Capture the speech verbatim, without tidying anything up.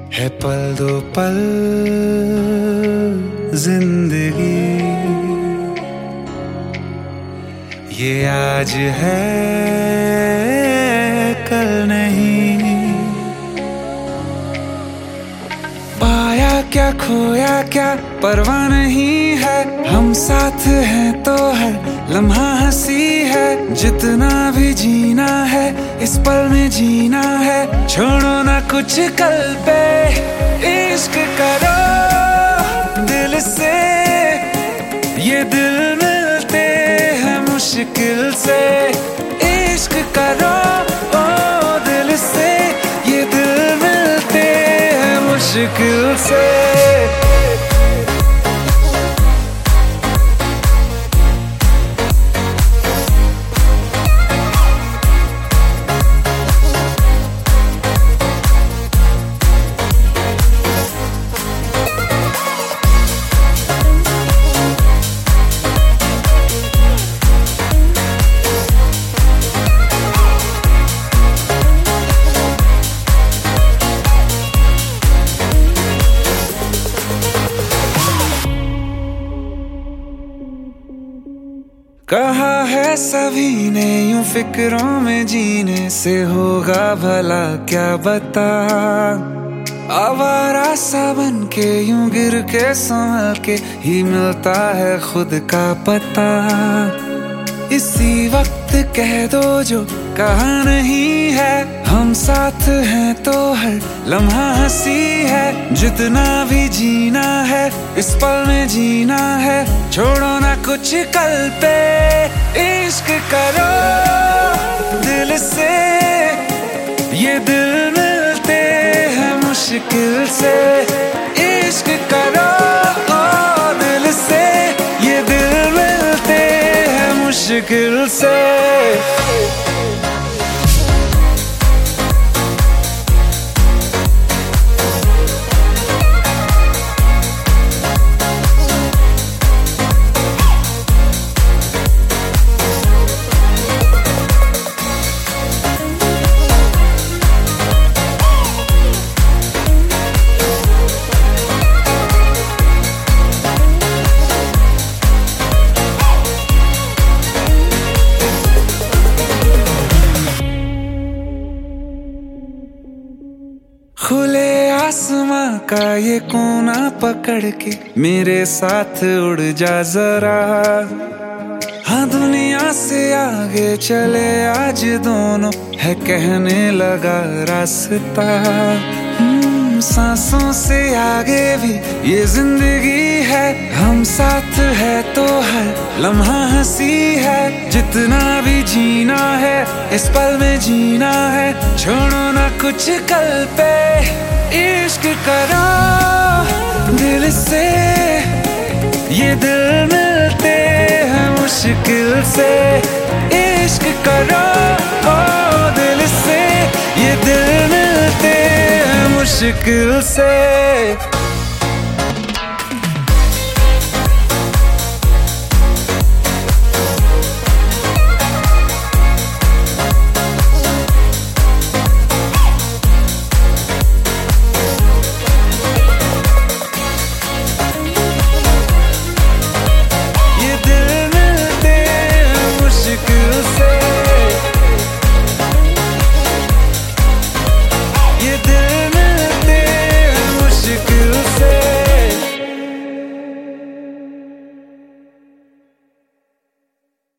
है पल दो पल जिंदगी, ये आज है कल नहीं। पाया क्या खोया क्या परवाह नहीं है, हम साथ हैं तो है लम्हा हंसी है। जितना भी जीना है इस पल में जीना है, छोड़ो ना कुछ कल पे। इश्क करो दिल से, ये दिल मिलते हैं मुश्किल से। इश्क करो ओ दिल से, ये दिल मिलते हैं मुश्किल से। कहा है सभी ने यूं फिक्रों में जीने से होगा भला क्या बता। आवारा सा बन के यूं गिर के संभल के ही मिलता है खुद का पता। इसी वक्त कह दो जो कहा नहीं है, हम साथ हैं तो हर लम्हा हंसी है। जितना भी जीना है इस पल में जीना है, छोड़ो ना कुछ कल पे। इश्क करो दिल से, ये दिल मिलते हैं मुश्किल से। इश्क करो ओ दिल से, ये दिल मिलते हैं मुश्किल से। खुले आसमां का ये कोना पकड़ के मेरे साथ उड़ जा जरा। हाँ दुनिया से आगे चले आज दोनों, है कहने लगा रास्ता। सांसों से आगे भी ये जिंदगी है, हम साथ है तो हर लम्हा हंसी है। जितना भी जीना है इस पल में जीना है, छोड़ो ना कुछ कल पे। इश्क करो दिल से, ये दिल मिलते हैं मुश्किल से। इश्क करो ओ दिल से, ये दिल मिलते हैं मुश्किल से।